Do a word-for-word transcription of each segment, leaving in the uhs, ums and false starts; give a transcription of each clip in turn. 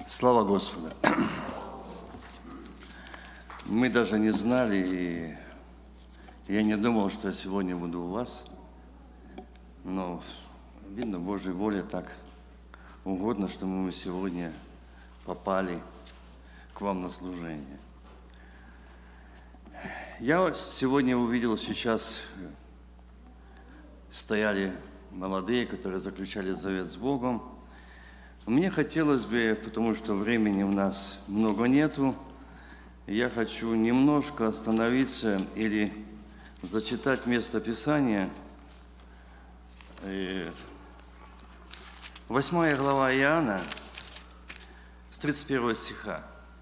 Слава Господу! Мы даже не знали, и я не думал, что я сегодня буду у вас, но, видно, Божья воля так угодно, что мы сегодня попали к вам на служение. Я сегодня увидел, сейчас стояли молодые, которые заключали завет с Богом. Мне хотелось бы, потому что времени у нас много нету, я хочу немножко остановиться или зачитать место Писания. Восьмая глава Иоанна, с тридцать первого стиха.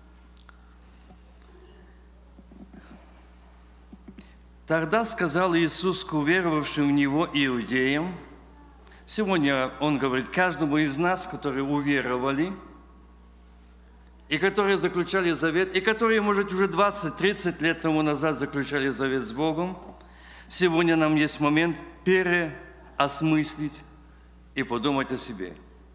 «Тогда сказал Иисус к уверовавшим в Него иудеям». Сегодня Он говорит каждому из нас, которые уверовали, и которые заключали завет, и которые, может, уже двадцать-тридцать лет тому назад заключали завет с Богом. Сегодня нам есть момент переосмыслить и подумать о себе.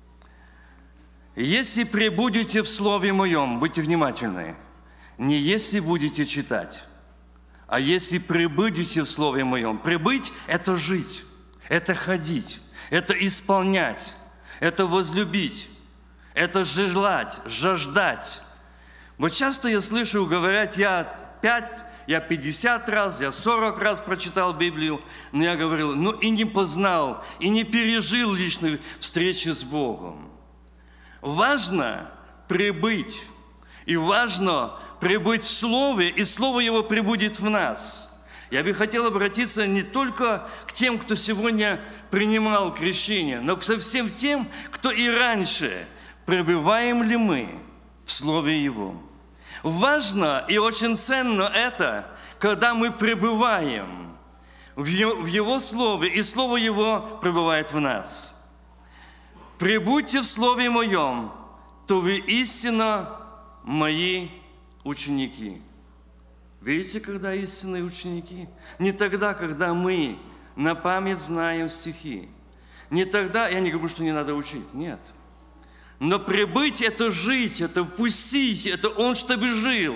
«Если пребудете в Слове Моем», будьте внимательны, не если будете читать, а если пребудете в Слове Моем. Пребыть – это жить, это ходить, это исполнять, это возлюбить, это желать, жаждать. Вот часто я слышу, говорят, я пять, я пятьдесят раз, я сорок раз прочитал Библию, но я говорил, ну и не познал, и не пережил личной встречи с Богом. Важно пребыть, и важно пребыть в Слове, и Слово Его пребудет в нас. Я бы хотел обратиться не только к тем, кто сегодня принимал крещение, но ко всем тем, кто и раньше. Пребываем ли мы в Слове Его? Важно и очень ценно это, когда мы пребываем в Его Слове, и Слово Его пребывает в нас. «Пребудьте в Слове Моем, то вы истинно Мои ученики». Видите, когда истинные ученики? Не тогда, когда мы на память знаем стихи. Не тогда, я не говорю, что не надо учить, нет. Но пребыть – это жить, это впустить, это Он, чтобы жил.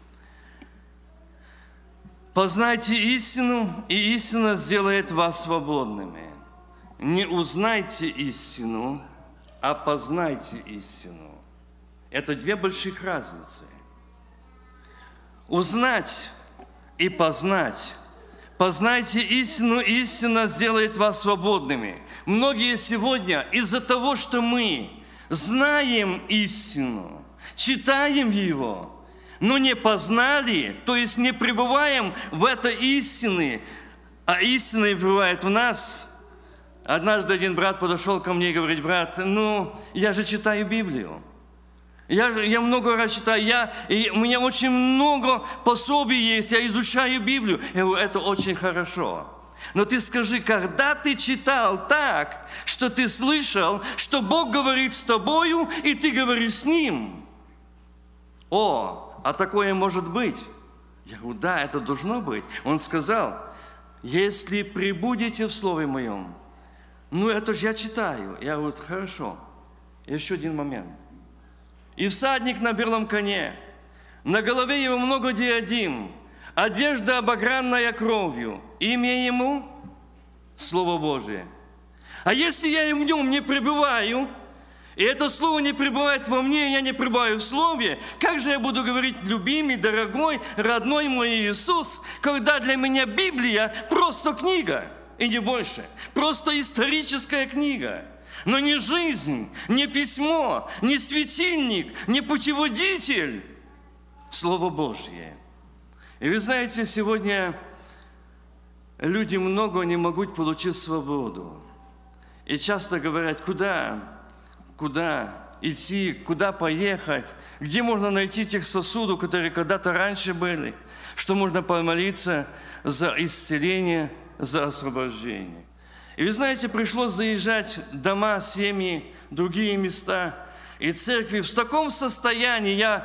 «Познайте истину, и истина сделает вас свободными». Не узнайте истину, а познайте истину. Это две больших разницы. Узнать и познать. Познайте истину, и истина сделает вас свободными. Многие сегодня из-за того, что мы знаем истину, читаем его, но не познали, то есть не пребываем в этой истине, а истина пребывает в нас. Однажды один брат подошел ко мне и говорит: брат, ну, я же читаю Библию. Я, я много раз читаю, я, и у меня очень много пособий есть, я изучаю Библию. Я говорю, это очень хорошо. Но ты скажи, когда ты читал так, что ты слышал, что Бог говорит с тобою, и ты говоришь с Ним? О, а такое может быть? Я говорю, да, это должно быть. Он сказал, если пребудете в Слове Моем. Ну, это же я читаю. Я говорю, хорошо. Еще один момент. «И всадник на белом коне, на голове его много диадим, одежда обогранная кровью, имя ему – Слово Божие. А если я и в нем не пребываю, и это Слово не пребывает во мне, и я не пребываю в Слове, как же я буду говорить, любимый, дорогой, родной мой Иисус, когда для меня Библия просто книга, и не больше, просто историческая книга?» Но не жизнь, не письмо, не светильник, не путеводитель. Слово Божье. И вы знаете, сегодня люди много не могут получить свободу. И часто говорят, куда, куда идти, куда поехать, где можно найти тех сосудов, которые когда-то раньше были, что можно помолиться за исцеление, за освобождение. И вы знаете, пришлось заезжать в дома, семьи, другие места и церкви. В таком состоянии я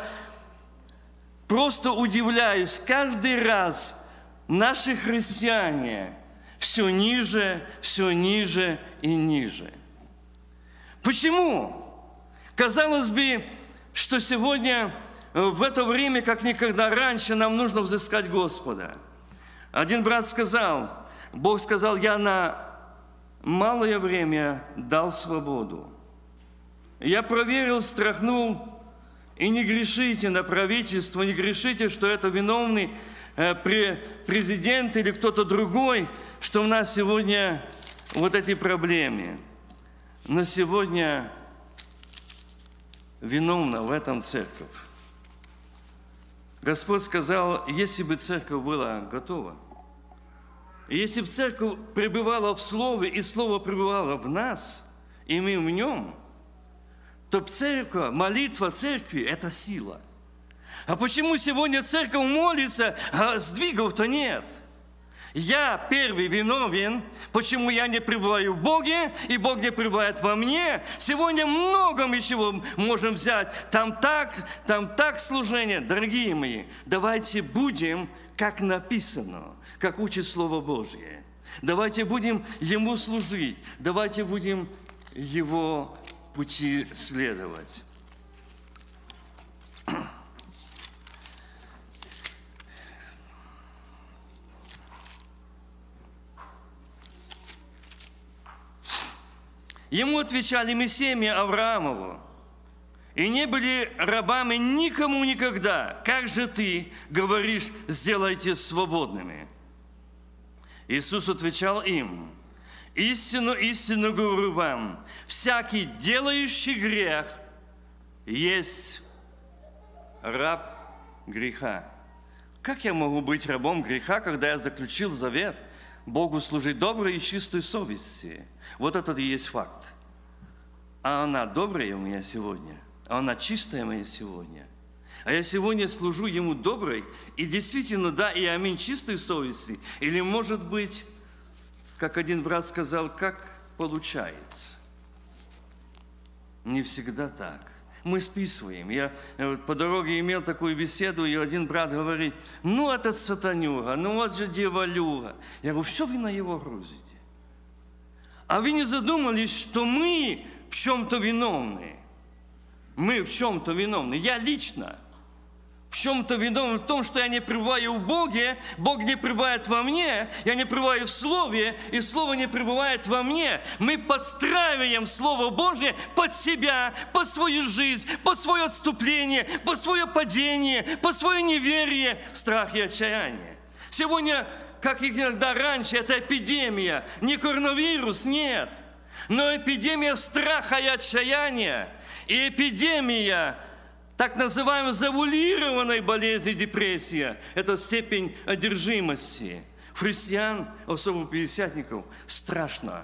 просто удивляюсь. Каждый раз наши христиане все ниже, все ниже и ниже. Почему? Казалось бы, что сегодня, в это время, как никогда раньше, нам нужно взыскать Господа. Один брат сказал, Бог сказал: я на малое время дал свободу. Я проверил, встряхнул, и не грешите на правительство, не грешите, что это виновный президент или кто-то другой, что у нас сегодня вот эти проблемы. Но сегодня виновна в этом церковь. Господь сказал, если бы церковь была готова, если бы церковь пребывала в Слове, и Слово пребывало в нас, и мы в нем, то церковь, молитва церкви – это сила. А почему сегодня церковь молится, а сдвигов-то нет? Я первый виновен, почему я не пребываю в Боге, и Бог не пребывает во мне. Сегодня много мы чего можем взять. Там так, там так служение. Дорогие мои, давайте будем, как написано, как учит Слово Божье. Давайте будем Ему служить. Давайте будем Его пути следовать. Ему отвечали: мы семя Авраамову, и не были рабами никому никогда. Как же ты говоришь, сделайте свободными? Иисус отвечал им: истину, истину говорю вам, всякий делающий грех есть раб греха. Как я могу быть рабом греха, когда я заключил завет Богу служить доброй и чистой совести? Вот это и есть факт. А она добрая у меня сегодня, а она чистая у меня сегодня. А я сегодня служу Ему доброй, и действительно, да, и аминь, чистой совести. Или, может быть, как один брат сказал, как получается. Не всегда так. Мы списываем. Я по дороге имел такую беседу, и один брат говорит: ну, этот сатанюга, ну, вот же дьяволюга. Я говорю: что вы на его грузите? А вы не задумались, что мы в чем-то виновны? Мы в чем-то виновны. Я лично в чем-то виновен в том, что я не пребываю в Боге, Бог не пребывает во мне, я не пребываю в Слове, и Слово не пребывает во мне. Мы подстраиваем Слово Божье под себя, под свою жизнь, под свое отступление, под свое падение, под свое неверие, страх и отчаяние. Сегодня, как и иногда раньше, это эпидемия, не коронавирус, нет, но эпидемия страха и отчаяния, и эпидемия так называемой завуалированной болезни депрессия. Это степень одержимости. Христиан, особенно пятидесятников, страшно.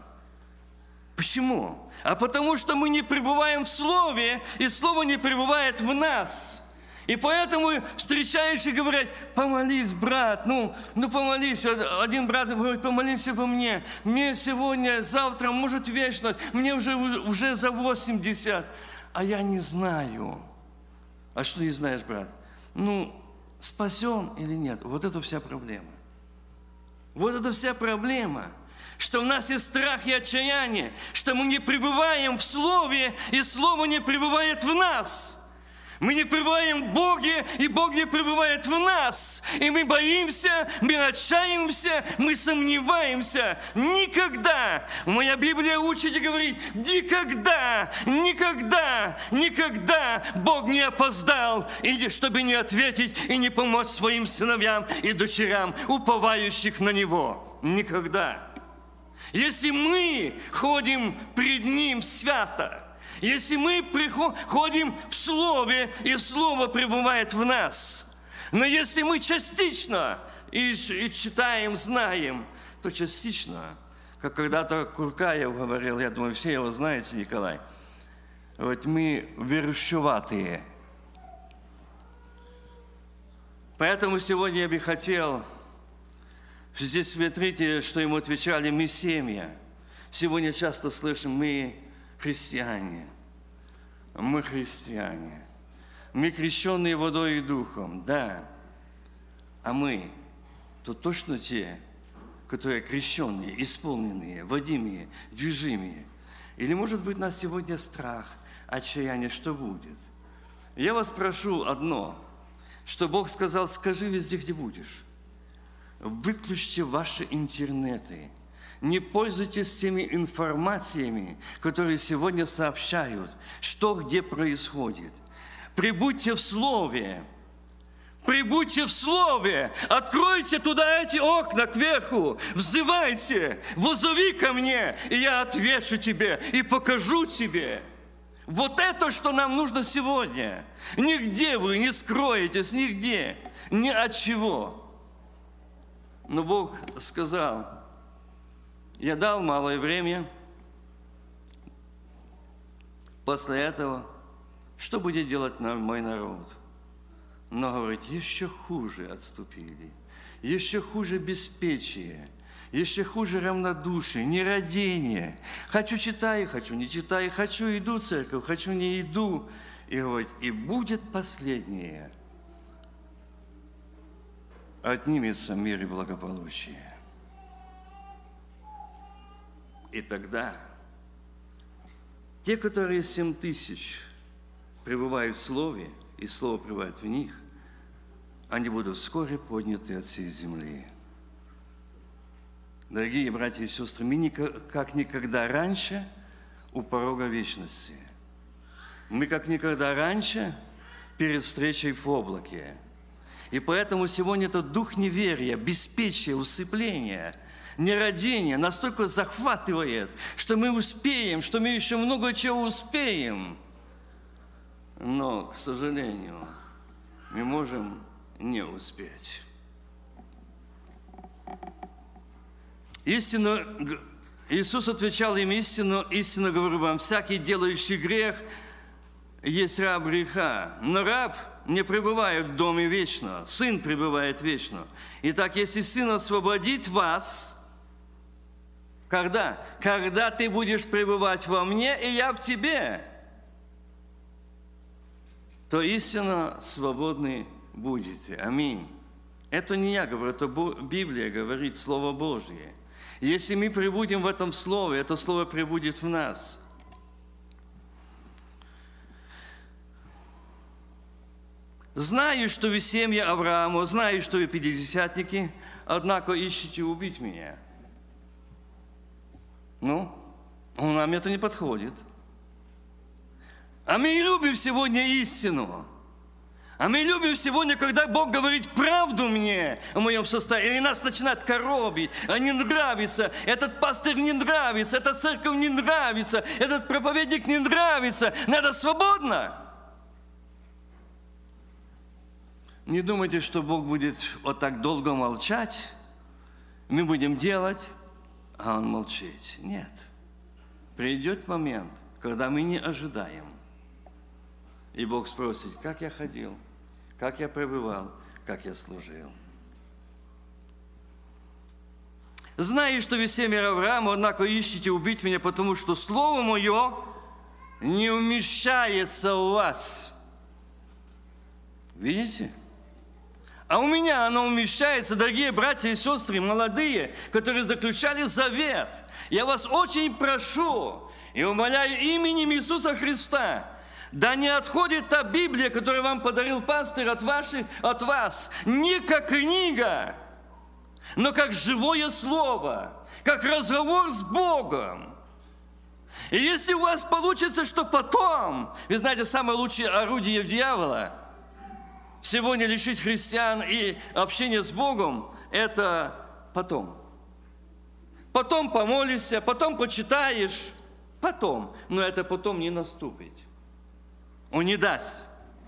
Почему? А потому что мы не пребываем в Слове, и Слово не пребывает в нас. И поэтому встречающие говорят: помолись, брат, ну, ну помолись. Один брат говорит: помолись обо мне. Мне сегодня, завтра, может, вечно, мне уже, уже за восемьдесят. А я не знаю. А что не знаешь, брат? Ну, спасен или нет? Вот это вся проблема. Вот это вся проблема. Что у нас есть страх и отчаяние, что мы не пребываем в Слове, и Слово не пребывает в нас. Мы не пребываем в Боге, и Бог не пребывает в нас. И мы боимся, мы отчаиваемся, мы сомневаемся. Никогда, моя Библия учит и говорит, никогда, никогда, никогда Бог не опоздал, чтобы не ответить и не помочь своим сыновьям и дочерям, уповающих на Него. Никогда. Если мы ходим пред Ним свято, если мы приходим в Слове, и Слово пребывает в нас, но если мы частично и, и читаем, знаем, то частично, как когда-то Куркаев говорил, я думаю, все его знаете, Николай, вот мы верещуватые. Поэтому сегодня я бы хотел, здесь смотрите, что ему отвечали: мы семья. Сегодня часто слышим: мы христиане. Мы христиане. Мы крещенные водой и духом, да. А мы, то точно те, которые крещенные, исполненные, водимые, движимые. Или, может быть, у нас сегодня страх, отчаяние, что будет? Я вас прошу одно, что Бог сказал, скажи везде, где будешь. Выключите ваши интернеты. Не пользуйтесь теми информациями, которые сегодня сообщают, что где происходит. Прибудьте в Слове. Прибудьте в Слове. Откройте туда эти окна кверху. Взывайте. Воззови ко мне, и я отвечу тебе и покажу тебе. Вот это, что нам нужно сегодня. Нигде вы не скроетесь, нигде. Ни от чего. Но Бог сказал, я дал малое время. После этого, что будет делать мой народ? Но, говорит, еще хуже отступили, еще хуже беспечие, еще хуже равнодушие, нерадение. Хочу читаю, хочу не читаю, хочу иду в церковь, хочу не иду. И говорит, и будет последнее. Отнимется мир и благополучие. И тогда те, которые семь тысяч пребывают в Слове, и Слово пребывает в них, они будут вскоре подняты от всей земли. Дорогие братья и сестры, мы как никогда раньше у порога вечности. Мы как никогда раньше перед встречей в облаке. И поэтому сегодня этот дух неверия, беспечия, усыпления, нерадение настолько захватывает, что мы успеем, что мы еще много чего успеем. Но, к сожалению, мы можем не успеть. Истинно, Иисус отвечал им истину, истинно говорю вам, всякий делающий грех есть раб греха, но раб не пребывает в доме вечно, сын пребывает вечно. Итак, если сын освободит вас, когда? Когда ты будешь пребывать во мне, и я в тебе, то истинно свободны будете. Аминь. Это не я говорю, это Библия говорит, Слово Божье. Если мы пребудем в этом Слове, это Слово пребудет в нас. Знаю, что вы семья Авраама, знаю, что вы пятидесятники, однако ищете убить меня. Ну, нам это не подходит. А мы любим сегодня истину. А мы любим сегодня, когда Бог говорит правду мне о моем состоянии, или нас начинает коробить, а не нравится, этот пастырь не нравится, эта церковь не нравится, этот проповедник не нравится, надо свободно. Не думайте, что Бог будет вот так долго молчать, мы будем делать, а Он молчит. Нет. Придет момент, когда мы не ожидаем. И Бог спросит, как я ходил, как я пребывал, как я служил. Знаю, что вы семя Авраама, однако ищете убить меня, потому что слово мое не умещается у вас. Видите? А у меня оно умещается, дорогие братья и сестры, молодые, которые заключали завет. Я вас очень прошу и умоляю именем Иисуса Христа, да не отходит та Библия, которую вам подарил пастырь от, ваших, от вас, не как книга, но как живое слово, как разговор с Богом. И если у вас получится, что потом, вы знаете, самое лучшее орудие дьявола сегодня лишить христиан и общения с Богом, это потом. Потом помолишься, потом почитаешь, потом. Но это потом не наступит. Он не даст.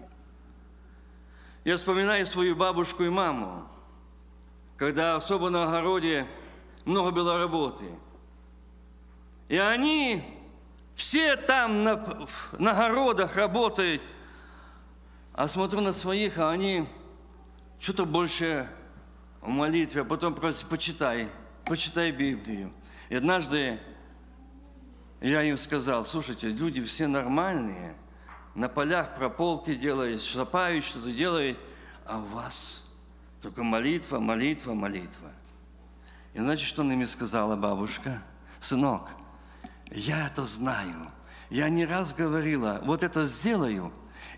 Я вспоминаю свою бабушку и маму, когда особо на огороде много было работы. И они все там на, на огородах работают, а смотрю на своих, а они что-то больше в молитве, а потом просят, почитай, почитай Библию. И однажды я им сказал, слушайте, люди все нормальные, на полях прополки делают, шапают, что-то делают, а у вас только молитва, молитва, молитва. И знаете, что мне сказала бабушка? Сынок, я это знаю, я не раз говорила, вот это сделаю,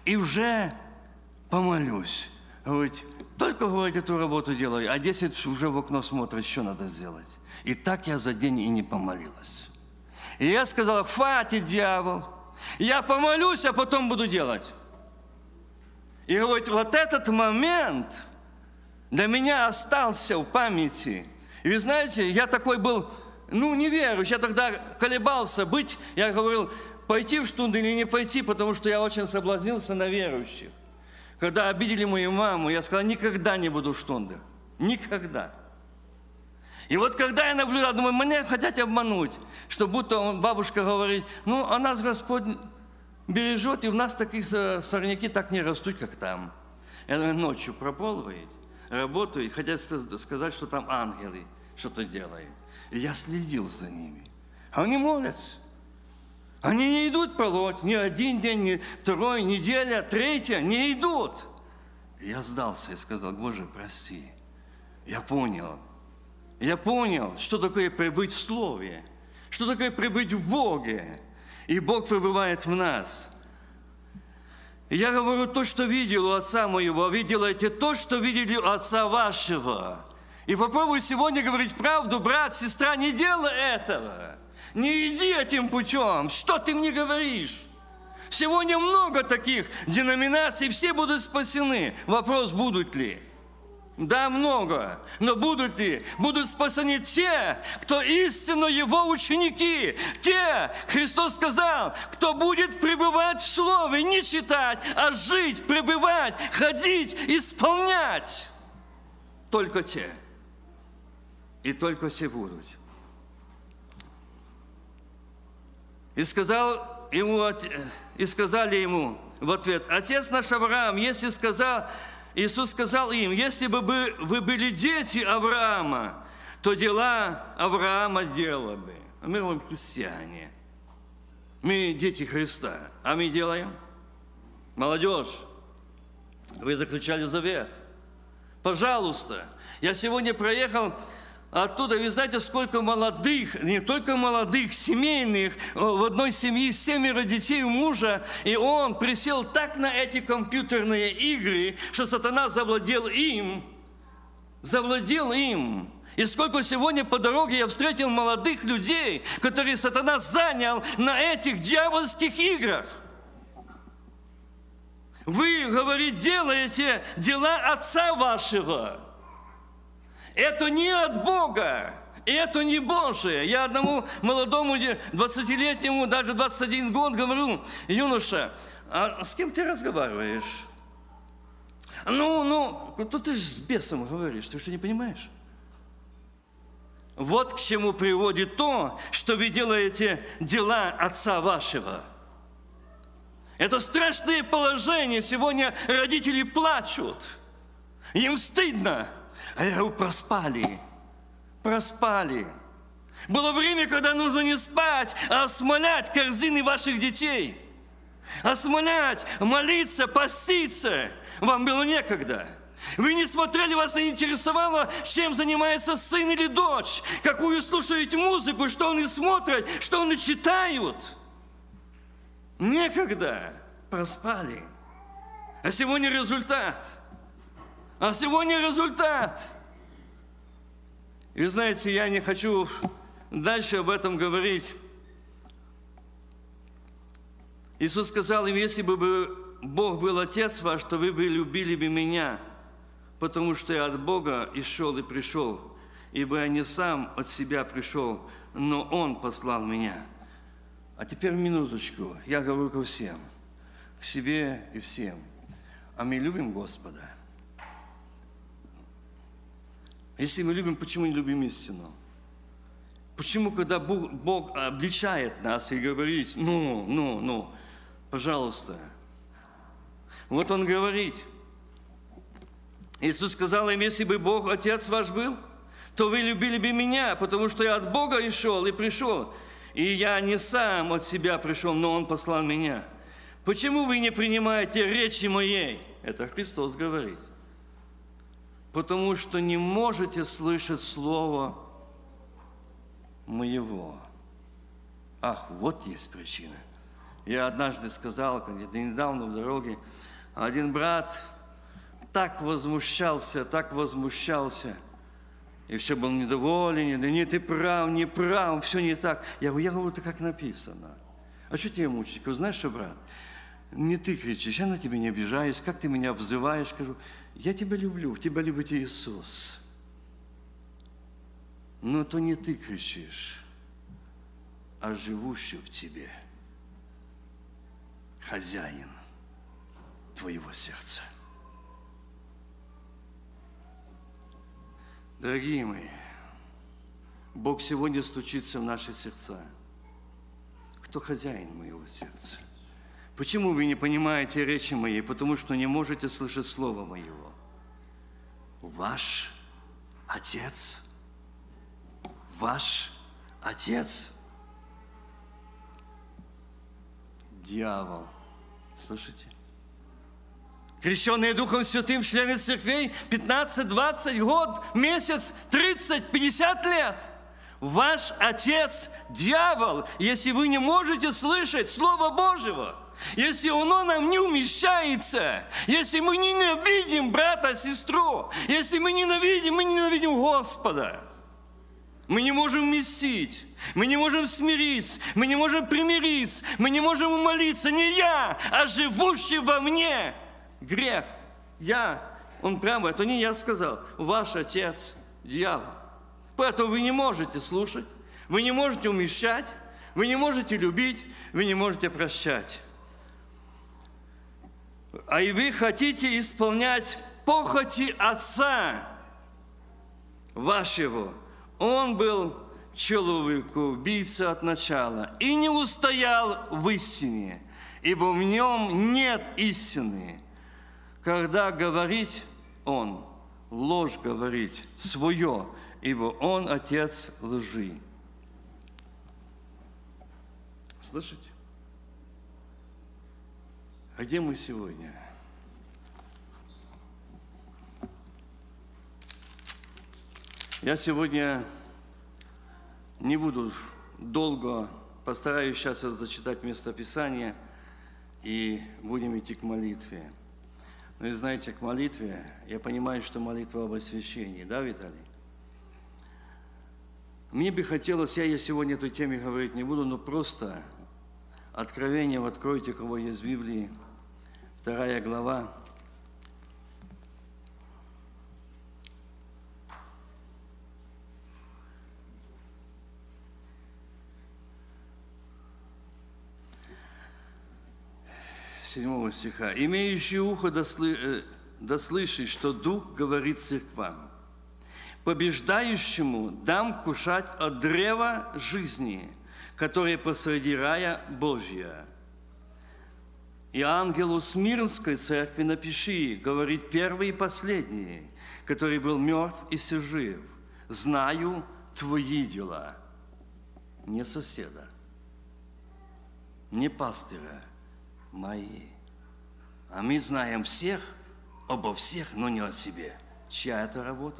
и уже помолюсь. Говорит, только, говорит, эту работу делаю, а десять уже в окно смотрит, что надо сделать. И так я за день и не помолилась. И я сказала, хватит, дьявол, я помолюсь, а потом буду делать. И говорит, вот этот момент для меня остался в памяти. И вы знаете, я такой был, ну, неверующий, я тогда колебался быть, я говорил, пойти в штунду или не пойти, потому что я очень соблазнился на верующих. Когда обидели мою маму, я сказал, никогда не буду в штундах. Никогда. И вот когда я наблюдал, думаю, меня хотят обмануть, что будто бабушка говорит, ну, а нас Господь бережет, и у нас такие сорняки так не растут, как там. Я думаю, ночью прополывает, работаю, и хотят сказать, что там ангелы что-то делают. И я следил за ними. А они молятся. Они не идут полоть ни один день, ни второй, неделя, третья, не идут. И я сдался и сказал, Боже, прости. Я понял. Я понял, что такое пребыть в Слове, что такое пребыть в Боге. И Бог пребывает в нас. И я говорю то, что видел у отца моего, вы делаете то, что видели у отца вашего. И попробуй сегодня говорить правду, брат, сестра, не делай этого. Не иди этим путем. Что ты мне говоришь? Сегодня много таких деноминаций, все будут спасены. Вопрос, будут ли? Да, много. Но будут ли? Будут спасены те, кто истинно Его ученики. Те, Христос сказал, кто будет пребывать в Слове, не читать, а жить, пребывать, ходить, исполнять. Только те. И только те будут. И сказал ему, и сказали ему в ответ, Отец наш Авраам, если сказал, Иисус сказал им, если бы вы были дети Авраама, то дела Авраама делали бы. А мы говорим, христиане. Мы дети Христа. А мы делаем? Молодежь, вы заключали завет. Пожалуйста. Я сегодня проехал оттуда, вы знаете, сколько молодых, не только молодых, семейных, в одной семье семеро детей у мужа, и он присел так на эти компьютерные игры, что сатана завладел им, завладел им. И сколько сегодня по дороге я встретил молодых людей, которые сатана занял на этих дьявольских играх. Вы, говорит, делаете дела отца вашего. Это не от Бога, и это не Божие. Я одному молодому двадцатилетнему, даже двадцать один год говорю, юноша, а с кем ты разговариваешь? Ну, ну, тут ты же с бесом говоришь, ты что, не понимаешь? Вот к чему приводит то, что вы делаете дела отца вашего. Это страшное положение. Сегодня родители плачут, им стыдно. А я говорю, проспали, проспали. Было время, когда нужно не спать, а осмолять корзины ваших детей. Осмолять, молиться, поститься. Вам было некогда. Вы не смотрели, вас не интересовало, чем занимается сын или дочь, какую слушают музыку, что они смотрят, что они читают. Некогда. Проспали. А сегодня результат. А сегодня результат. И вы знаете, я не хочу дальше об этом говорить. Иисус сказал им, если бы Бог был Отец ваш, то вы бы любили бы Меня, потому что я от Бога и шел и пришел, ибо я не сам от себя пришел, но Он послал Меня. А теперь минуточку, я говорю ко всем, к себе и всем. А мы любим Господа. Если мы любим, почему не любим истину? Почему, когда Бог, Бог обличает нас и говорит, ну, ну, ну, пожалуйста. Вот Он говорит. Иисус сказал им, если бы Бог, Отец ваш был, то вы любили бы Меня, потому что я от Бога и шел, и пришел. И я не сам от себя пришел, но Он послал Меня. Почему вы не принимаете речи Моей? Это Христос говорит. Потому что не можете слышать Слово Моего. Ах, вот есть причина. Я однажды сказал, где-то недавно в дороге, один брат так возмущался, так возмущался, и все был недоволен, да нет, ты прав, не прав, все не так. Я говорю, я говорю, это как написано. А что тебе мучить? Говорю, знаешь что, брат, не ты кричишь, я на тебя не обижаюсь, как ты меня обзываешь, скажу, я тебя люблю, тебя любит Иисус. Но то не ты кричишь, а живущий в тебе хозяин твоего сердца. Дорогие мои, Бог сегодня стучится в наши сердца. Кто хозяин моего сердца? Почему вы не понимаете речи моей? Потому что не можете слышать слова моего. Ваш Отец, ваш Отец, дьявол. Слышите? Крещенные Духом Святым члены церквей пятнадцать, двадцать, год, месяц, тридцать, пятьдесят лет. Ваш отец – дьявол, если вы не можете слышать Слово Божьего, если оно нам не умещается, если мы ненавидим брата, сестру, если мы ненавидим, мы ненавидим Господа. Мы не можем вместить, мы не можем смириться, мы не можем примириться, мы не можем умолиться. Не я, а живущий во мне грех. Я, он прямо, это не я сказал, ваш отец – дьявол. Поэтому вы не можете слушать, вы не можете умещать, вы не можете любить, вы не можете прощать. А и вы хотите исполнять похоти Отца вашего. Он был человекоубийца от начала и не устоял в истине, ибо в нем нет истины. Когда говорить он, ложь говорить свое, ибо он отец лжи. Слышите? А где мы сегодня? Я сегодня не буду долго, постараюсь сейчас зачитать местописание и будем идти к молитве. Но и знаете, к молитве, я понимаю, что молитва об освящении, да, Виталий? Мне бы хотелось, я, я сегодня этой теме говорить не буду, но просто откровением откройте, у кого есть в Библии, вторая глава. седьмого стиха. «Имеющий ухо да слышит, что Дух говорит церквам. Побеждающему дам кушать от древа жизни, которое посреди рая Божия. И ангелу Смирнской церкви напиши, говорит первый и последний, который был мертв и се жив. Знаю твои дела». Не соседа, не пастыря, мои. А мы знаем всех, обо всех, но не о себе. Чья это работа?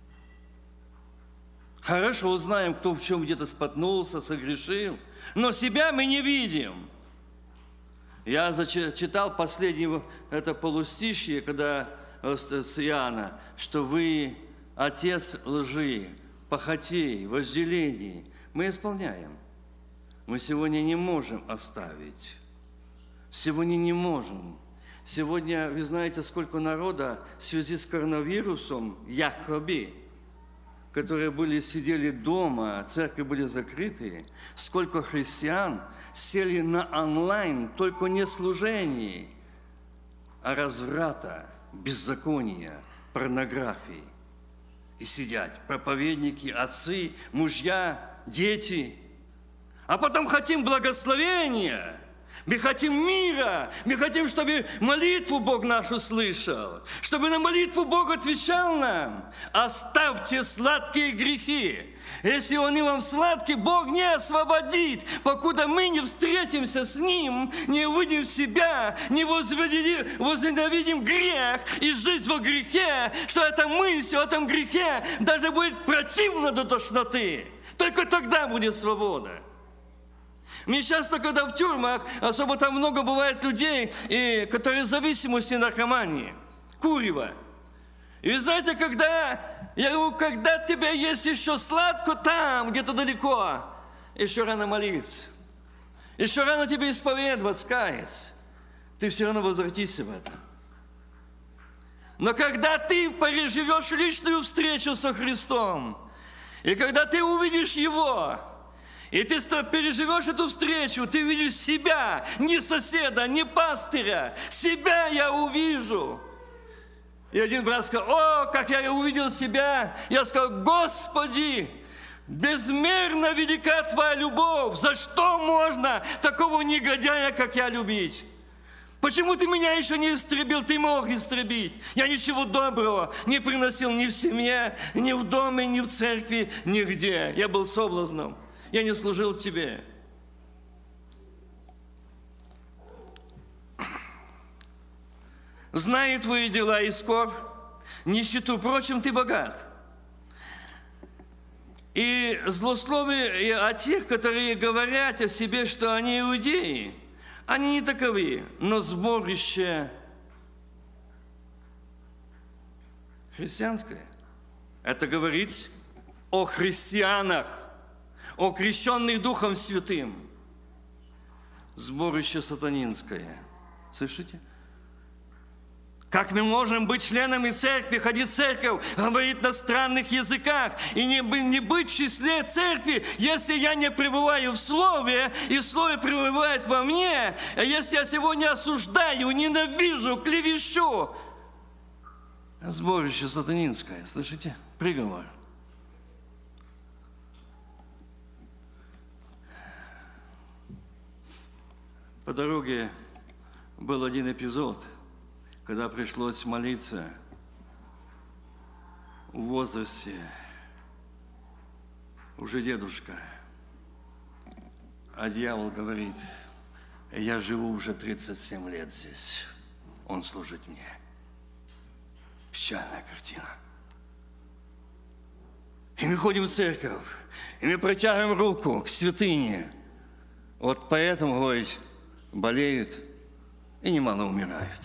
Хорошо знаем, кто в чем где-то споткнулся, согрешил, но себя мы не видим. Я читал последнее это полустишье, когда с Иоанна, что вы отец лжи, похотей, вожделений. Мы исполняем. Мы сегодня не можем оставить. Сегодня не можем. Сегодня, вы знаете, сколько народа в связи с коронавирусом, якобы, которые были, сидели дома, церкви были закрыты, сколько христиан сели на онлайн, только не служений, а разврата, беззакония, порнографии. И сидят проповедники, отцы, мужья, дети. А потом хотим благословения. Мы хотим мира, мы хотим, чтобы молитву Бог нашу слышал, чтобы на молитву Бог отвечал нам. Оставьте сладкие грехи. Если они вам сладкие, Бог не освободит, покуда мы не встретимся с Ним, не увидим себя, не возненавидим грех и жизнь во грехе, что эта мысль о этом грехе даже будет противна до тошноты. Только тогда будет свобода. Мне часто, когда в тюрьмах, особо там много бывает людей, и, которые в зависимости наркомании, курева. И вы знаете, когда, я говорю, когда тебе есть еще сладко там, где-то далеко, еще рано молиться, еще рано тебе исповедовать, каяться, ты все равно возвратишься в это. Но когда ты переживешь личную встречу со Христом, и когда ты увидишь Его, и ты переживешь эту встречу, ты видишь себя, не соседа, не пастыря, себя я увижу. И один брат сказал: о, как я увидел себя. Я сказал: Господи, безмерно велика Твоя любовь. За что можно такого негодяя, как я, любить? Почему Ты меня еще не истребил? Ты мог истребить. Я ничего доброго не приносил ни в семье, ни в доме, ни в церкви, нигде. Я был соблазном. Я не служил Тебе. Знаю твои дела и скорбь, нищету, впрочем, ты богат. И злословие о тех, которые говорят о себе, что они иудеи, они не таковы, но сборище христианское. Это говорит о христианах, о крещенных Духом Святым. Сборище сатанинское. Слышите? Как мы можем быть членами церкви, ходить в церковь, говорить на странных языках и не, не быть в числе церкви, если я не пребываю в Слове, и Слово пребывает во мне, а если я сегодня осуждаю, ненавижу, клевещу? Сборище сатанинское, слышите? Приговор. По дороге был один эпизод, когда пришлось молиться в возрасте, уже дедушка. А дьявол говорит: я живу уже тридцать семь лет здесь, он служит мне. Печальная картина. И мы ходим в церковь, и мы протягиваем руку к святыне. Вот поэтому, говорит, болеют и немало умирают.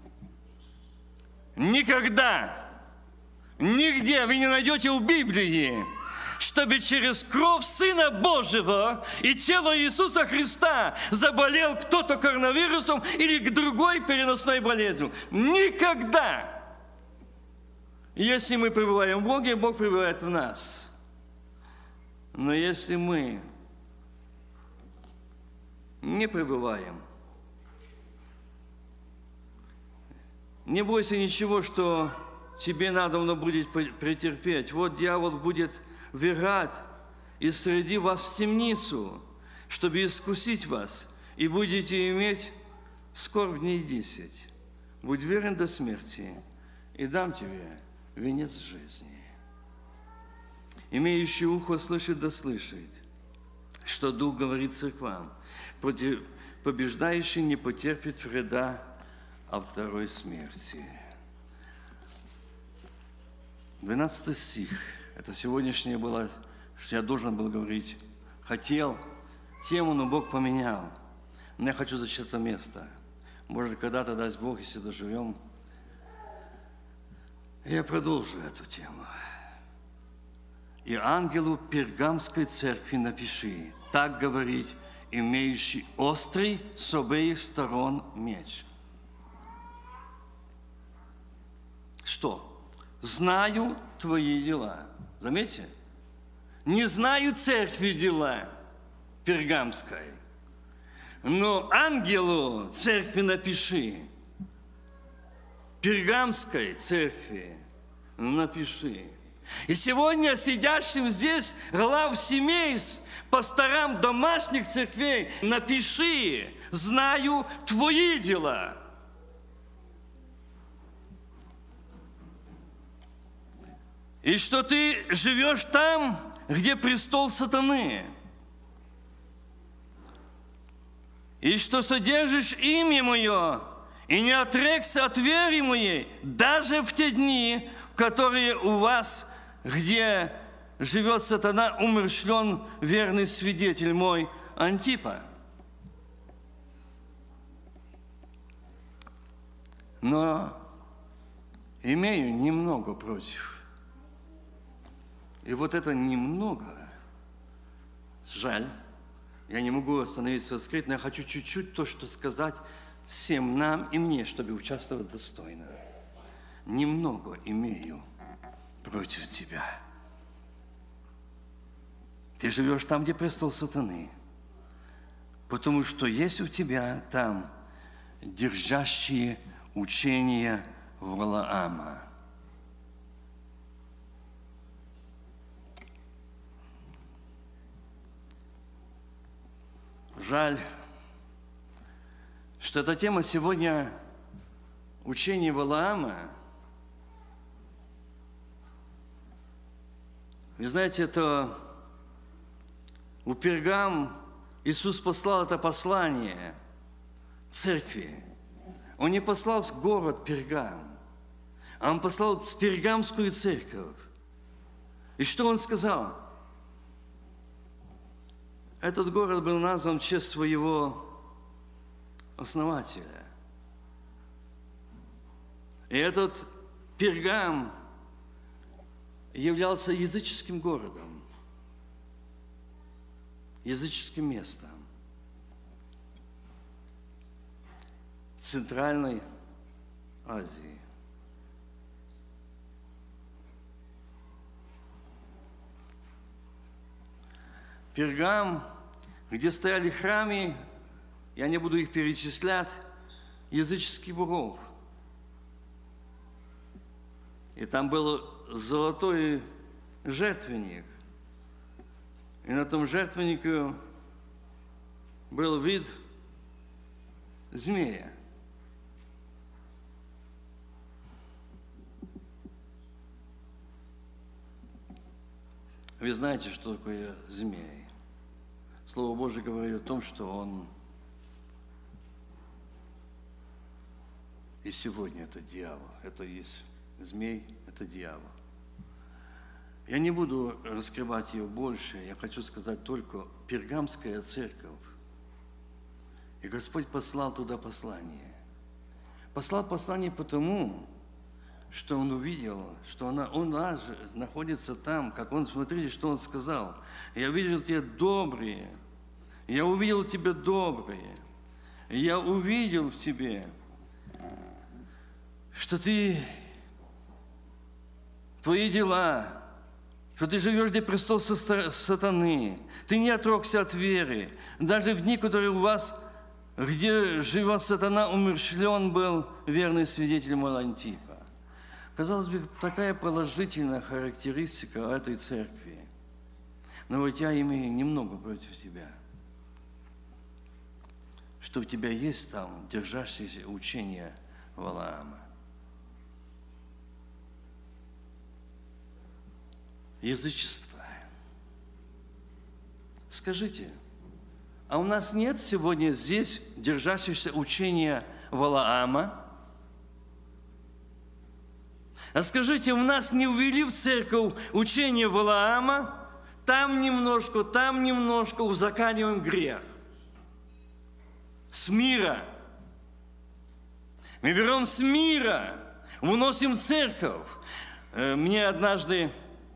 Никогда, нигде вы не найдете в Библии, чтобы через кровь Сына Божьего и тело Иисуса Христа заболел кто-то коронавирусом или другой переносной болезнью. Никогда! Если мы пребываем в Боге, Бог пребывает в нас. Но если мы не пребываем, не бойся ничего, что тебе надо будет претерпеть. Вот дьявол будет ввергать и среди вас в темницу, чтобы искусить вас, и будете иметь скорбь дней десять. Будь верен до смерти, и дам тебе венец жизни. Имеющий ухо слышит да слышит, что Дух говорит церквам. Побеждающий не потерпит вреда о второй смерти. двенадцатый стих. Это сегодняшнее было, что я должен был говорить. Хотел тему, но Бог поменял. Но я хочу зачитать это место. Может, когда-то, даст Бог, если доживем, я продолжу эту тему. «И ангелу Пергамской церкви напиши, так говорит, имеющий острый с обеих сторон меч». Что? Знаю твои дела. Заметьте? Не знаю церкви дела Пергамской, но ангелу церкви напиши. Пергамской церкви напиши. И сегодня сидящим здесь глав семейств, пасторам домашних церквей напиши: знаю твои дела. И что ты живешь там, где престол сатаны. И что содержишь имя мое, и не отрекся от веры моей, даже в те дни, в которые у вас, где живет сатана, умерщвлен верный свидетель мой Антипа. но имею немного против. И вот это немного, жаль, я не могу остановиться открыть, но я хочу чуть-чуть то, что сказать всем нам и мне, чтобы участвовать достойно. Немного имею против тебя. Ты живешь там, где престол сатаны, потому что есть у тебя там держащие учения Валаама. Жаль, что эта тема сегодня учение Валаама. Вы знаете, это у Пергам Иисус послал это послание церкви. Он не послал в город Пергам, а Он послал в Пергамскую церковь. И что Он сказал? Этот город был назван в честь своего основателя. И этот Пергам являлся языческим городом, языческим местом в Центральной Азии. Пергам, где стояли храмы, я не буду их перечислять, языческих богов. И там был золотой жертвенник. И на том жертвеннике был вид змея. Вы знаете, что такое змей. Слово Божие говорит о том, что он и сегодня это дьявол. Это есть змей, это дьявол. Я не буду раскрывать ее больше, я хочу сказать только Пергамская церковь. И Господь послал туда послание. Послал послание потому, что Он увидел, что она, Он находится там, как Он, смотрите, что Он сказал. Я видел тебя добрые, я увидел тебя добрые, я увидел в тебе, что ты, твои дела, что ты живешь, где престол сатаны, ты не отрекся от веры, даже в дни, которые у вас, где живет сатана, умерщвлен был верный свидетель Малантипа. Казалось бы, такая положительная характеристика этой церкви. Но вот я имею немного против тебя, что у тебя есть там держащееся учение Валаама. Язычество. Скажите, а у нас нет сегодня здесь держащегося учения Валаама? А скажите, у нас не ввели в церковь учение Валаама? Там немножко, там немножко узаканиваем грех. С мира. Мы берем с мира, выносим в церковь. Мне однажды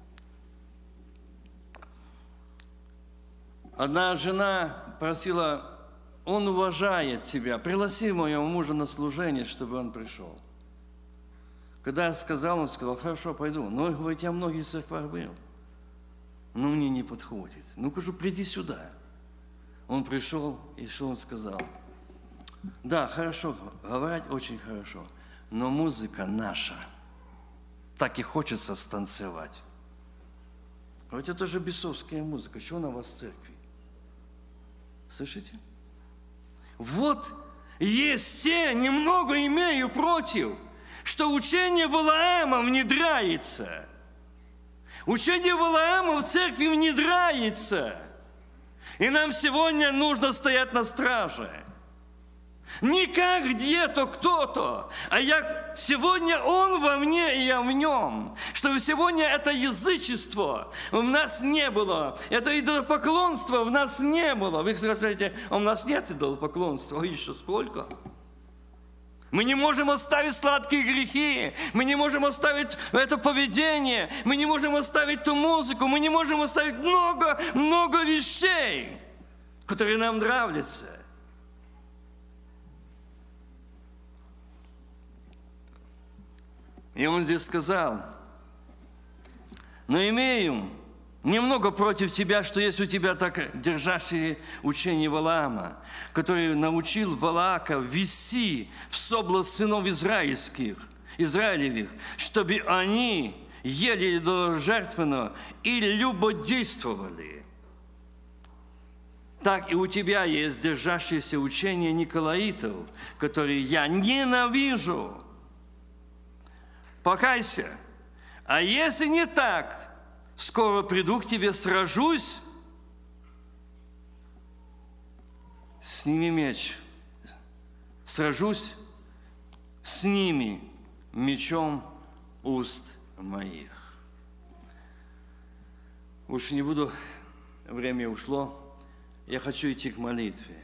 одна жена просила, он уважает тебя, пригласи моего мужа на служение, чтобы он пришел. Когда я сказал, он сказал, хорошо, пойду. Но, говорит, я в многих церквах был. Но мне не подходит. Ну, кажу, приди сюда. Он пришел, и что он сказал? Да, хорошо, говорить очень хорошо, но музыка наша. Так и хочется станцевать. Говорит, это же бесовская музыка, что она у вас в церкви? Слышите? Вот есть те, немного имею против, что учение Валаама внедряется. Учение Валаама в церкви внедряется. И нам сегодня нужно стоять на страже. Не как где-то кто-то, а я сегодня он во мне, и я в нем. Чтобы сегодня это язычество в нас не было, это идолопоклонство в нас не было. Вы скажете, а у нас нет идолопоклонства, а еще сколько? Мы не можем оставить сладкие грехи, мы не можем оставить это поведение, мы не можем оставить ту музыку, мы не можем оставить много, много вещей, которые нам нравятся. И он здесь сказал: но имею немного против тебя, что есть у тебя так держащие учение Валаама, который научил Валаака вести в соблазн сынов израильских, Израилевых, чтобы они ели идоложертвенного и любодействовали. Так и у тебя есть держащееся учение Николаитов, которые я ненавижу. Покайся. А если не так, скоро приду к тебе, сражусь, сними меч, сражусь с ними мечом уст моих. Уж не буду, время ушло, я хочу идти к молитве.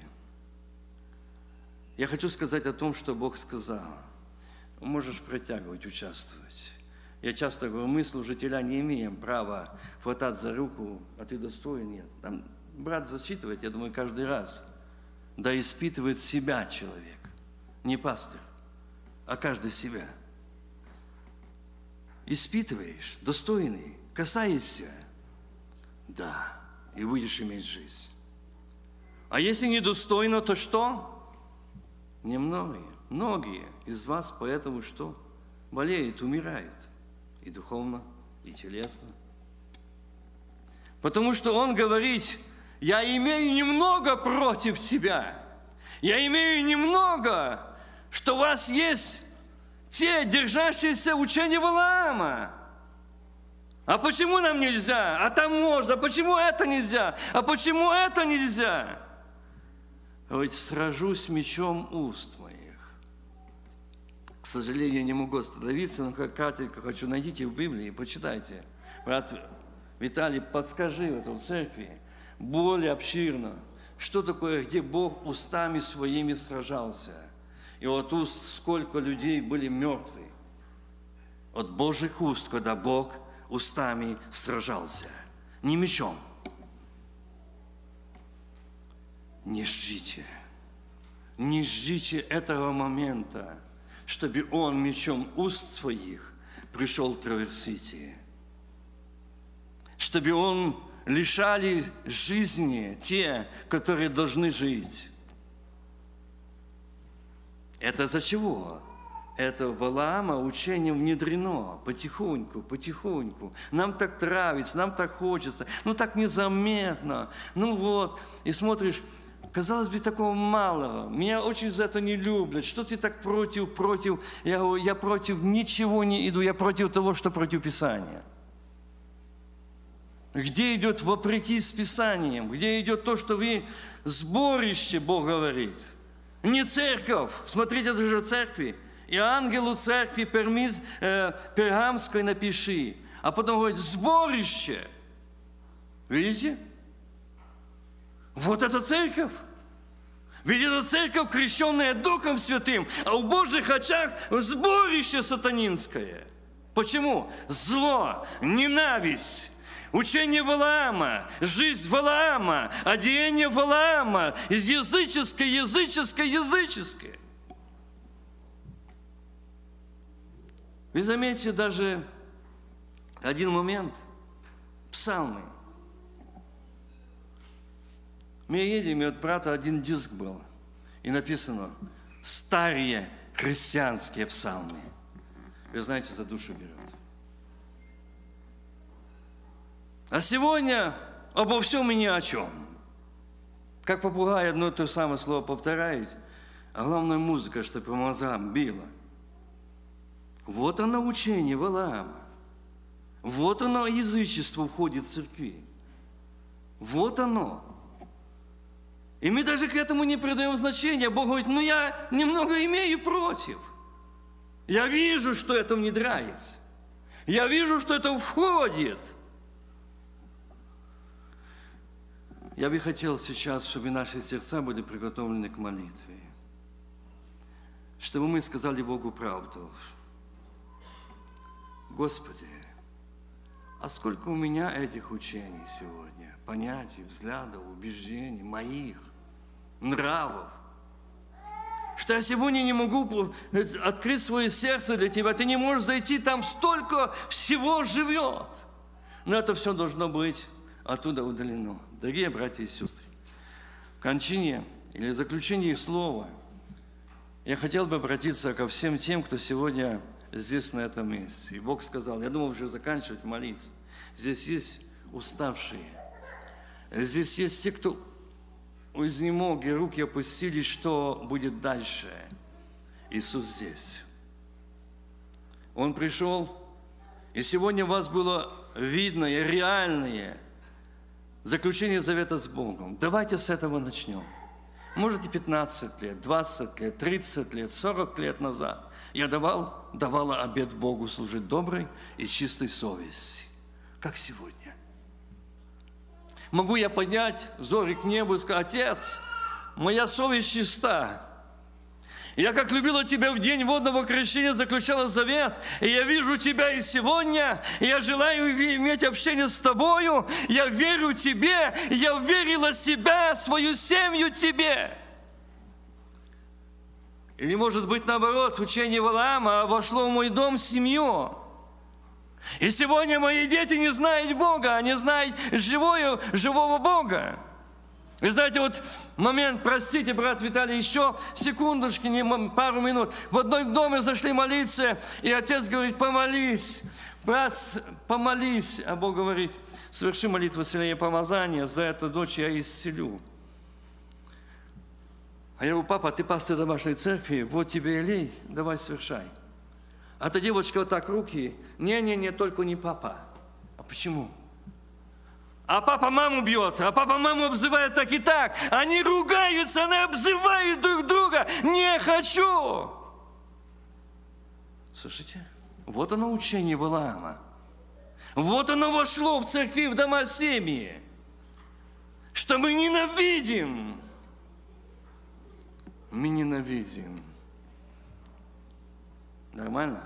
Я хочу сказать о том, что Бог сказал. Можешь протягивать, участвовать. Я часто говорю, мы, служителя, не имеем права хватать за руку, а ты достоин, нет. Там брат зачитывает, я думаю, каждый раз. Да испытывает себя человек. Не пастор, а каждый себя. Испытываешь, достойный, касаешься, да, и будешь иметь жизнь. А если недостойно, то что? Немногие, многие из вас поэтому что? Болеют, умирают. И духовно, и телесно. Потому что он говорит, я имею немного против тебя. Я имею немного, что у вас есть те, держащиеся учения Валаама. А почему нам нельзя? А там можно. А почему это нельзя? А почему это нельзя? Говорит, сражусь мечом уст моих. К сожалению, не могу остановиться, но как кратко хочу, найдите в Библии, почитайте. Брат Виталий, подскажи это в церкви более обширно, что такое, где Бог устами своими сражался. И от уст сколько людей были мертвы. От Божьих уст, когда Бог устами сражался. Не мечом. Не ждите. Не ждите этого момента, чтобы Он мечом уст своих пришел траверсите. Чтобы Он лишали жизни те, которые должны жить. Это за чего? Это Валаама учение внедрено потихоньку, потихоньку. Нам так нравится, нам так хочется, ну так незаметно. Ну вот, и смотришь, казалось бы, такого малого. Меня очень за это не любят. Что ты так против, против? Я говорю, я против ничего не иду, я против того, что против Писания. Где идет вопреки с Писанием? Где идет то, что вы сборище, Бог говорит? Не церковь. Смотрите, это же церкви. И ангелу церкви Пермиз, э, Пергамской напиши. А потом говорит, сборище. Видите? Вот это церковь. Ведь это церковь, крещенная Духом Святым, а в Божьих очах сборище сатанинское. Почему? Зло, ненависть, учение Валаама, жизнь Валаама, одеяние Валаама, из языческое, языческое, языческое. Вы заметите даже один момент. Псалмы. Мы едем, и от брата один диск был. И написано «Старые христианские псалмы». Вы знаете, за душу берет. А сегодня обо всем и ни о чем. Как попугай одно и то самое слово повторяют, а главное музыка, что по мозгам била. Вот оно учение Валаама. Вот оно язычество входит в церкви. Вот оно. И мы даже к этому не придаем значения. Бог говорит, ну я немного имею против. Я вижу, что это внедряется. Я вижу, что это входит. Я бы хотел сейчас, чтобы наши сердца были приготовлены к молитве. чтобы мы сказали Богу правду. Господи, а сколько у меня этих учений сегодня, понятий, взглядов, убеждений, моих, нравов, что я сегодня не могу открыть свое сердце для Тебя. Ты не можешь зайти, там столько всего живет. Но это все должно быть оттуда удалено. Дорогие братья и сестры, в кончине или заключении слова я хотел бы обратиться ко всем тем, кто сегодня здесь, на этом месте. И Бог сказал, я думал уже заканчивать молиться. Здесь есть уставшие. Здесь есть те, кто изнемог, и руки опустились, что будет дальше. Иисус здесь. Он пришел, и сегодня у вас было видное, реальное заключение завета с Богом. Давайте с этого начнем. Можете пятнадцать лет, двадцать лет, тридцать лет, сорок лет назад я давал, давала обет Богу служить доброй и чистой совести, как сегодня. Могу я поднять взоры к небу и сказать, Отец, моя совесть чиста. Я как любила Тебя в день водного крещения, заключала завет, и я вижу Тебя и сегодня, и я желаю иметь общение с Тобою, я верю Тебе, я верила себя, свою семью Тебе. Или, может быть, наоборот, учение Валаама вошло в мой дом, семью. И сегодня мои дети не знают Бога, они знают живого, живого Бога. Вы знаете, вот момент, простите, брат Виталий, еще секундочки, не пару минут. В одном доме зашли молиться, и отец говорит, помолись. Брат, помолись. А Бог говорит, соверши молитву исцеления помазания, за эту дочь я исцелю. А я говорю, папа, ты пастырь домашней церкви, вот тебе елей, давай совершай. А эта девочка вот так руки, не-не-не, только не папа. А почему? А папа маму бьет, а папа маму обзывает так и так. Они ругаются, они обзывают друг друга. Не хочу. Слушайте, вот оно учение Валаама. Вот оно вошло в церкви, в дома, в семьи. Что мы ненавидим. Мы ненавидим. Нормально?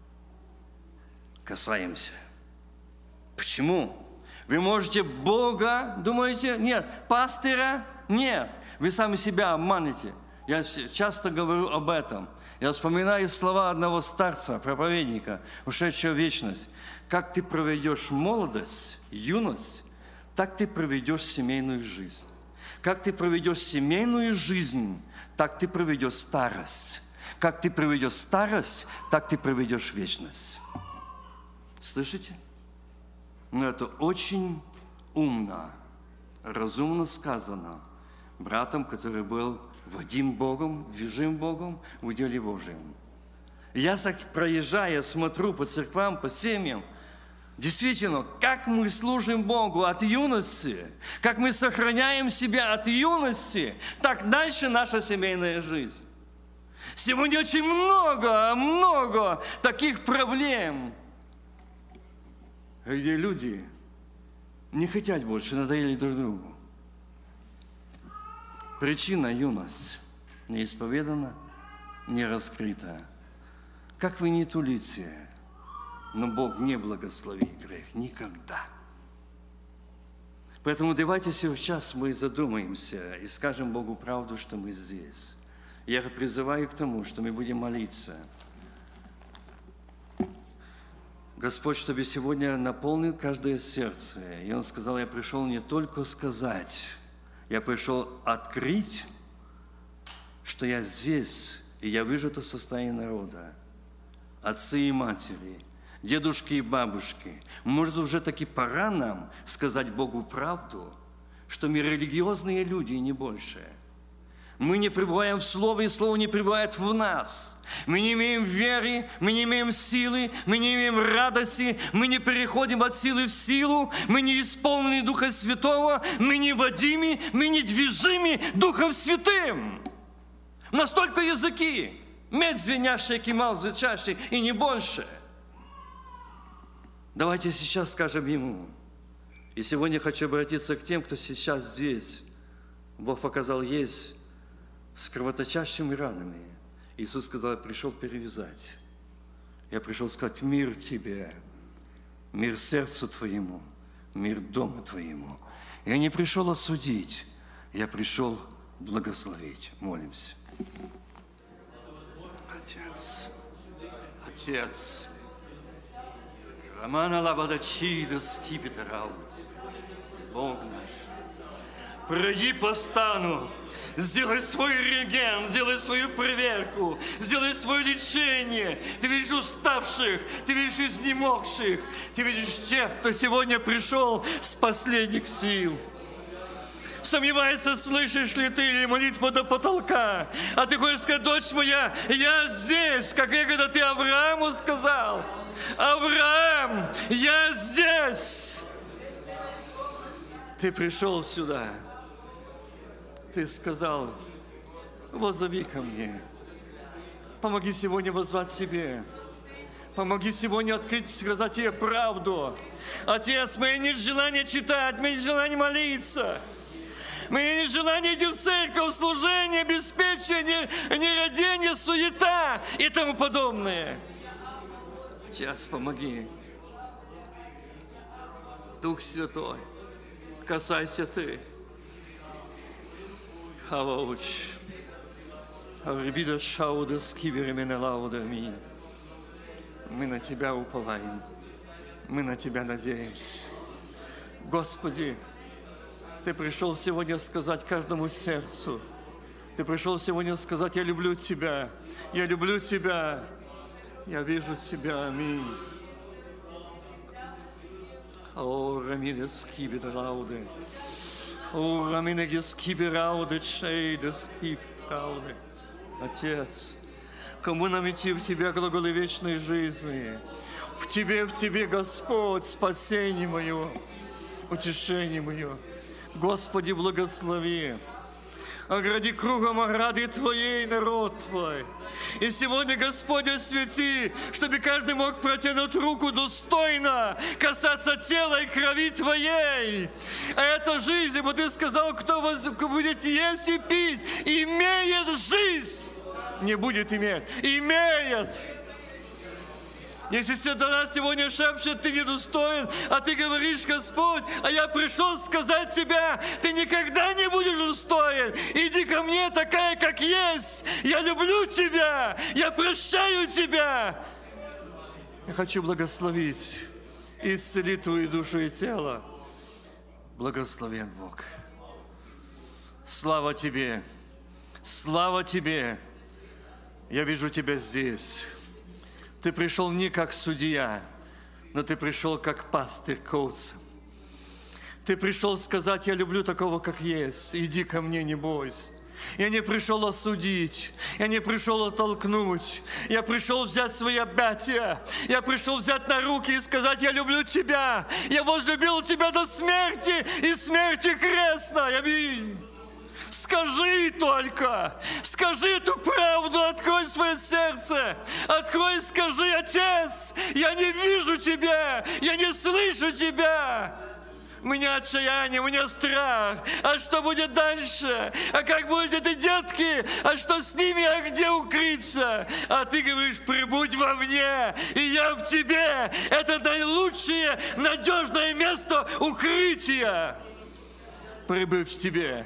Касаемся. Почему? Вы можете Бога, думаете? Нет. Пастыря? Нет. Вы сами себя обманете. Я часто говорю об этом. Я вспоминаю слова одного старца, проповедника, ушедшего в вечность. Как ты проведешь молодость, юность, так ты проведешь семейную жизнь. Как ты проведешь семейную жизнь, так ты проведешь старость. Как ты проведешь старость, так ты проведешь вечность. Слышите? Но это очень умно, разумно сказано братом, который был водим Богом, движим Богом в деле Божьем. Я, проезжая, смотрю по церквам, по семьям, действительно, как мы служим Богу от юности, как мы сохраняем себя от юности, так дальше наша семейная жизнь. Сегодня очень много, много таких проблем, где люди не хотят больше, надоели друг другу. Причина – юность, не исповедана, не раскрыта. Как вы не тулите, но Бог не благословит грех никогда. Поэтому давайте сейчас мы задумаемся и скажем Богу правду, что мы здесь. Я призываю к тому, что мы будем молиться. Господь, чтобы сегодня наполнил каждое сердце. И Он сказал, я пришел не только сказать, я пришел открыть, что я здесь, и я вижу это состояние народа. Отцы и матери, дедушки и бабушки. Может, уже таки пора нам сказать Богу правду, что мы религиозные люди и не больше. Мы не пребываем в Слове, и Слово не пребывает в нас. Мы не имеем веры, мы не имеем силы, мы не имеем радости, мы не переходим от силы в силу, мы не исполнены Духа Святого, мы не водимы, мы не движимы Духом Святым. Настолько языки, медь звенящая, кимал звучащий, и не больше. Давайте сейчас скажем Ему. И сегодня хочу обратиться к тем, кто сейчас здесь. Бог показал есть с кровоточащими ранами. Иисус сказал: я пришел перевязать. Я пришел сказать: мир тебе, мир сердцу твоему, мир дому твоему. Я не пришел осудить, я пришел благословить. Молимся. Отец, Отец, Романа Лабадачида Скипетараудас, Бог наш, пройди по стану, сделай свой рентген, сделай свою проверку, сделай свое лечение. Ты видишь уставших, ты видишь изнемогших, ты видишь тех, кто сегодня пришел с последних сил. Сомневается, слышишь ли ты или молитва до потолка. А ты хочешь сказать: дочь моя, я здесь, как некогда ты Аврааму сказал: Авраам, я здесь. Ты пришел сюда. Ты сказал: воззови ко мне. Помоги сегодня воззвать тебе. Помоги сегодня открыть, сказать тебе правду. Отец, мне нет желания читать, мне нет желания молиться. Мне нет желания идти в церковь, служение, беспечие, нерадение, суета и тому подобное. Отец, помоги. Дух Святой, касайся ты. Хавауч. Арбида шауда скиверемена лауда аминь. Мы на Тебя уповаем. Мы на Тебя надеемся. Господи, Ты пришел сегодня сказать каждому сердцу. Ты пришел сегодня сказать: я люблю Тебя. Я люблю Тебя. Я вижу Тебя. Аминь. О, рамине скибида рауде. О, рамине гескиби рауде чейде скиб рауде. Отец, кому нам идти в Тебя, глаголы вечной жизни? В Тебе, в Тебе, Господь, спасение мое, утешение мое. Господи, благослови. Огради кругом ограды Твоей народ Твой. И сегодня, Господь, освети, чтобы каждый мог протянуть руку достойно, касаться тела и крови Твоей. А это жизнь, ибо Ты сказал: кто будет есть и пить, имеет жизнь. Не будет иметь, имеет. Если сатана сегодня шепчет: ты недостоин, а ты говоришь: Господь, а я пришел сказать Тебя, ты никогда не будешь достоин. Иди ко мне такая, как есть. Я люблю Тебя, я прощаю Тебя. Я хочу благословить и исцелить твою душу и тело. Благословен Бог. Слава Тебе, слава Тебе. Я вижу Тебя здесь. Ты пришел не как судья, но Ты пришел как пастырь к овцам. Ты пришел сказать: я люблю такого, как есть. Иди ко мне, не бойся. Я не пришел осудить, я не пришел оттолкнуть. Я пришел взять свои объятия. Я пришел взять на руки и сказать: я люблю Тебя. Я возлюбил Тебя до смерти и смерти крестной. Аминь. Скажи только, скажи эту правду, открой свое сердце, открой, скажи: Отец, я не вижу Тебя, я не слышу Тебя. У меня отчаяние, у меня страх. А что будет дальше? А как будут эти детки? А что с ними? А где укрыться? А ты говоришь: прибудь во мне, и я в тебе. Это наилучшее, надежное место укрытия. Прибыв в тебе.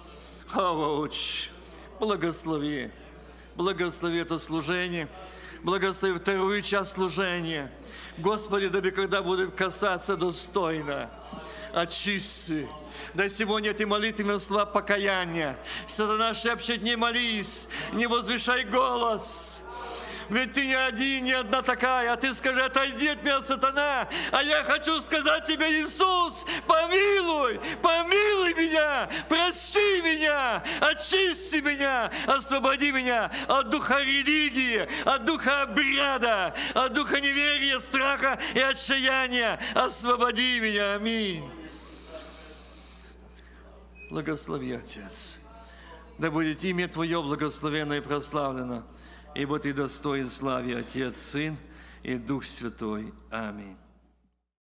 Хавауч, благослови, благослови это служение, благослови вторую часть служения. Господи, дабы когда будем касаться достойно, очисти. Да сегодня эти молитвенные слова покаяния. Сатана шепчет: не молись, не возвышай голос. Ведь ты не один, не одна такая. А ты скажи: отойди от меня, сатана. А я хочу сказать тебе: Иисус, помилуй, помилуй меня, прости меня, очисти меня, освободи меня от духа религии, от духа обряда, от духа неверия, страха и отчаяния. Освободи меня. Аминь. Благослови, Отец. Да будет имя Твое благословенно и прославлено. Ибо Ты достоин славы, Отец, Сын и Дух Святой. Аминь.